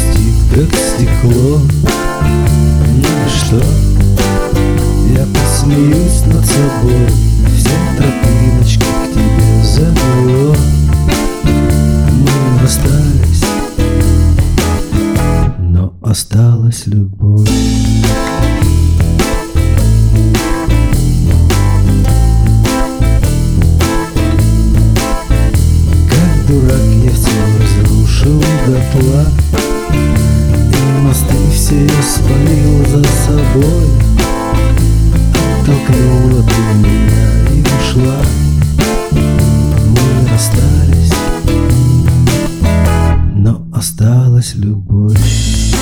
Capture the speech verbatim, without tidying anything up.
хрустит, как стекло. Ну и что? Я посмеюсь над собой, все тропиночки к тебе завело. Мы расстались, но осталась любовь. Как дурак я все разрушил дотла, и мосты все я спалил за собой. Оттолкнула ты меня и ушла. Мы расстались, но осталась любовь.